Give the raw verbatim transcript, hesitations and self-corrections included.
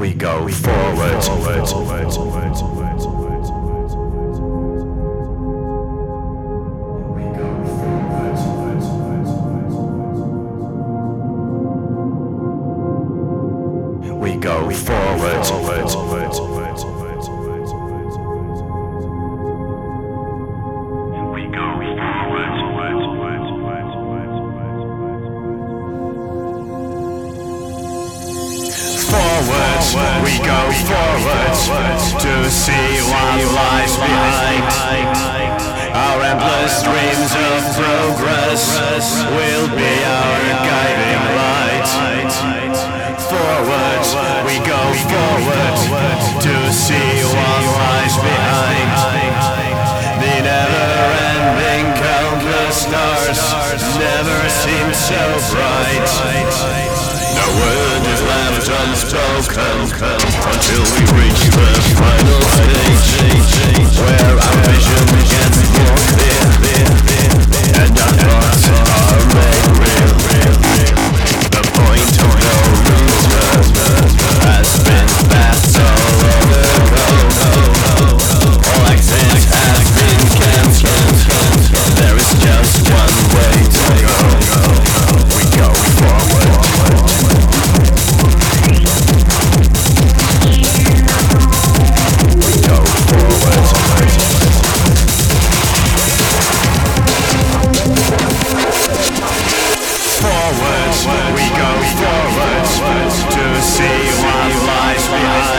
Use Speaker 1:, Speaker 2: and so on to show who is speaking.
Speaker 1: We go forward, forward, forward, forward, forward. We go forward, forward, forward, forward, forward, forward. We go forward, forward, forward, forward, forward, forward. Forward, we go forward to see what lies behind. Our endless dreams of progress will be our guiding light. Forward, we go forward to see what lies behind. The never-ending countless stars never seem so bright. No word is left unspoken until we reach the final stage, where our vision gets more clear and our thoughts are made real. The point of no return has been passed all over. All exits have been cancelled. There is just one way to go. We go forward. We go forward to see what lies behind.